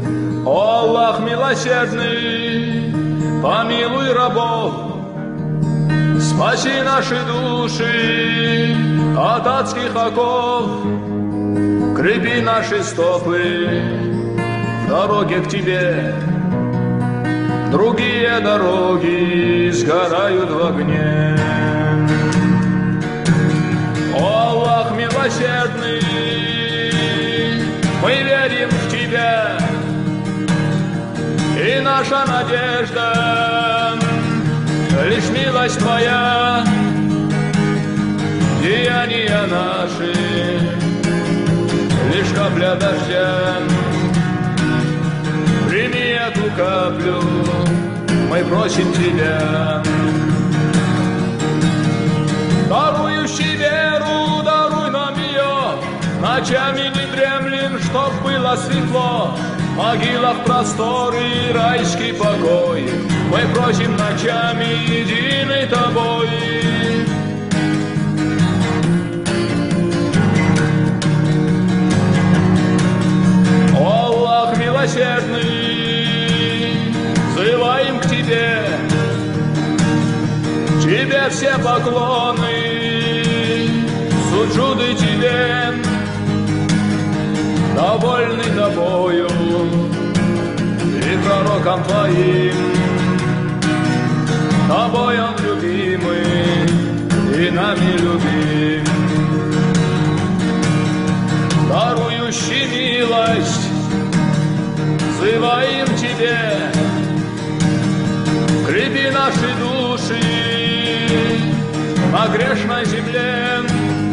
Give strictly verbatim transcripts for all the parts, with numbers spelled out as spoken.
О Аллах милосердный, помилуй рабов, спаси наши души от адских оков, крепи наши стопы в дороге к Тебе. Другие дороги сгорают в огне. О Аллах милосердный, мы верим в Тебя, и наша надежда лишь милость Твоя. Деяния наши лишь капля дождя. Прими эту каплю, мы просим Тебя. Дарующий веру, даруй нам ее, ночами не дремлем, чтоб было светло. В могилах просторы и райский покой, мы просим ночами единой Тобой. О Аллах милосердный, взываем к Тебе, Тебе все поклоны, суджуды Тебе, довольны Тобою и пророком Твоим. Тобой он любимый и нами любим. Дарующий милость, взываем Тебе, крепи наши души на грешной земле,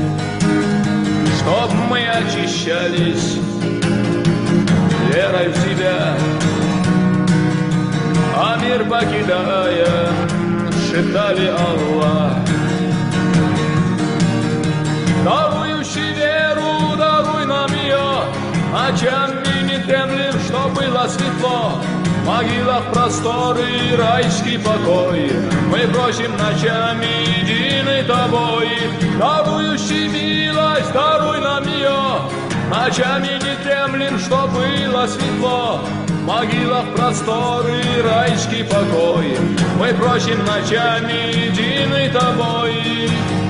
чтоб мы очищались верой в Тебя, а мир покидая, шептали Аллах. Дарующий веру, даруй нам ее, ночами не дремлем, чтоб было светло. В могилах просторы и райский покой, мы просим ночами единой Тобой. Дарующий милость, даруй нам ее, ночами не дремлем, чтоб было светло. В могилах просторы и райский покой, мы просим ночами единой Тобой.